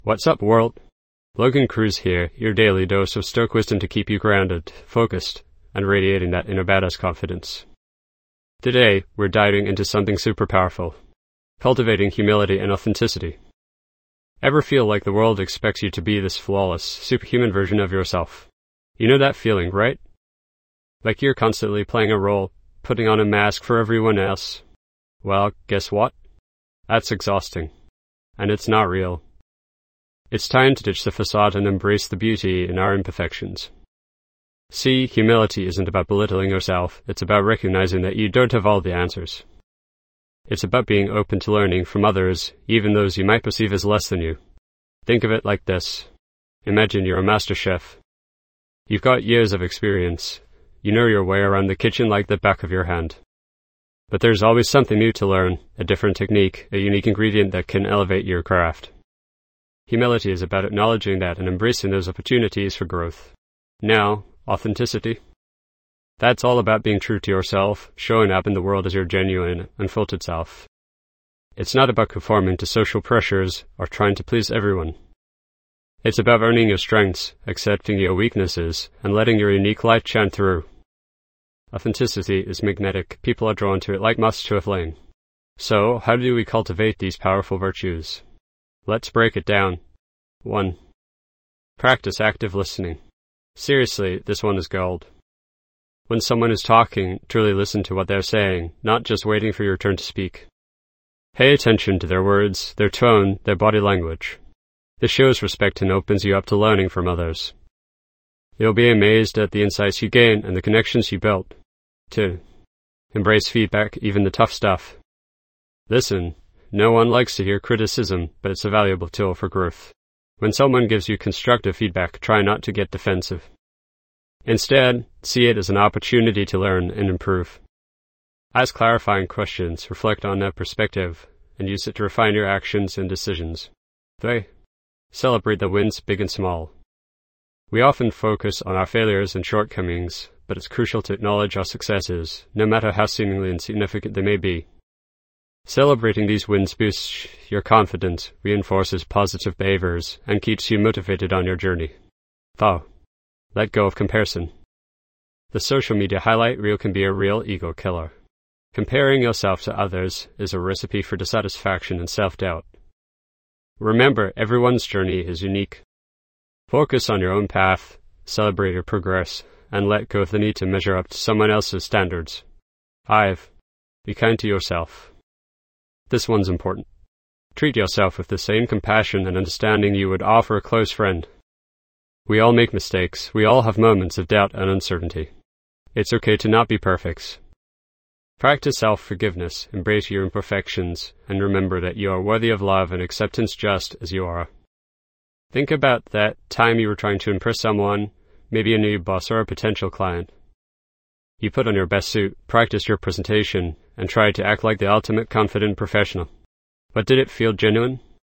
What's up, world? Logan Cruz here, your daily dose of Stoic wisdom to keep you grounded, focused, and radiating that inner badass confidence. Today, we're diving into something super powerful: cultivating humility and authenticity. Ever feel like the world expects you to be this flawless, superhuman version of yourself? You know that feeling, right? Like you're constantly playing a role, putting on a mask for everyone else. Well, guess what? That's exhausting. And it's not real. It's time to ditch the facade and embrace the beauty in our imperfections. See, humility isn't about belittling yourself, it's about recognizing that you don't have all the answers. It's about being open to learning from others, even those you might perceive as less than you. Think of it like this. Imagine you're a master chef. You've got years of experience. You know your way around the kitchen like the back of your hand. But there's always something new to learn, a different technique, a unique ingredient that can elevate your craft. Humility is about acknowledging that and embracing those opportunities for growth. Now, authenticity. That's all about being true to yourself, showing up in the world as your genuine, unfiltered self. It's not about conforming to social pressures or trying to please everyone. It's about owning your strengths, accepting your weaknesses, and letting your unique light shine through. Authenticity is magnetic. People are drawn to it like moths to a flame. So, how do we cultivate these powerful virtues? Let's break it down. 1. Practice active listening. Seriously, this one is gold. When someone is talking, truly listen to what they're saying, not just waiting for your turn to speak. Pay attention to their words, their tone, their body language. This shows respect and opens you up to learning from others. You'll be amazed at the insights you gain and the connections you build. 2. Embrace feedback, even the tough stuff. Listen. No one likes to hear criticism, but it's a valuable tool for growth. When someone gives you constructive feedback, try not to get defensive. Instead, see it as an opportunity to learn and improve. Ask clarifying questions, reflect on their perspective, and use it to refine your actions and decisions. 3. Celebrate the wins, big and small. We often focus on our failures and shortcomings, but it's crucial to acknowledge our successes, no matter how seemingly insignificant they may be. Celebrating these wins boosts your confidence, reinforces positive behaviors, and keeps you motivated on your journey. 4. Let go of comparison. The social media highlight reel can be a real ego killer. Comparing yourself to others is a recipe for dissatisfaction and self-doubt. Remember, everyone's journey is unique. Focus on your own path, celebrate your progress, and let go of the need to measure up to someone else's standards. 5. Be kind to yourself. This one's important. Treat yourself with the same compassion and understanding you would offer a close friend. We all make mistakes. We all have moments of doubt and uncertainty. It's okay to not be perfect. Practice self-forgiveness, embrace your imperfections, and remember that you are worthy of love and acceptance just as you are. Think about that time you were trying to impress someone, maybe a new boss or a potential client. You put on your best suit, practiced your presentation, and tried to act like the ultimate confident professional. But did it feel genuine?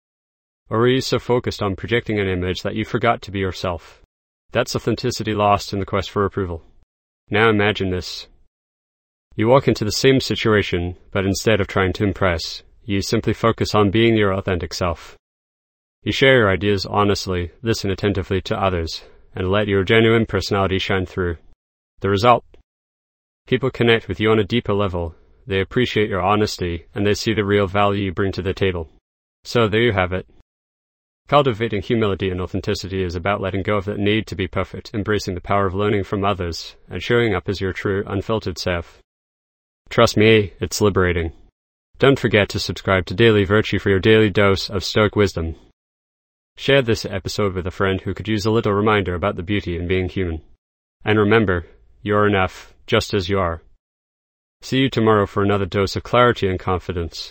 Or were you so focused on projecting an image that you forgot to be yourself? That's authenticity lost in the quest for approval. Now imagine this. You walk into the same situation, but instead of trying to impress, you simply focus on being your authentic self. You share your ideas honestly, listen attentively to others, and let your genuine personality shine through. The result? People connect with you on a deeper level. They appreciate your honesty, and they see the real value you bring to the table. So there you have it. Cultivating humility and authenticity is about letting go of that need to be perfect, embracing the power of learning from others, and showing up as your true, unfiltered self. Trust me, it's liberating. Don't forget to subscribe to Daily Virtue for your daily dose of Stoic wisdom. Share this episode with a friend who could use a little reminder about the beauty in being human. And remember, you're enough, just as you are. See you tomorrow for another dose of clarity and confidence.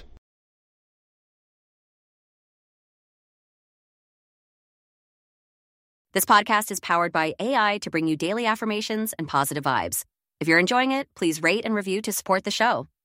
This podcast is powered by AI to bring you daily affirmations and positive vibes. If you're enjoying it, please rate and review to support the show.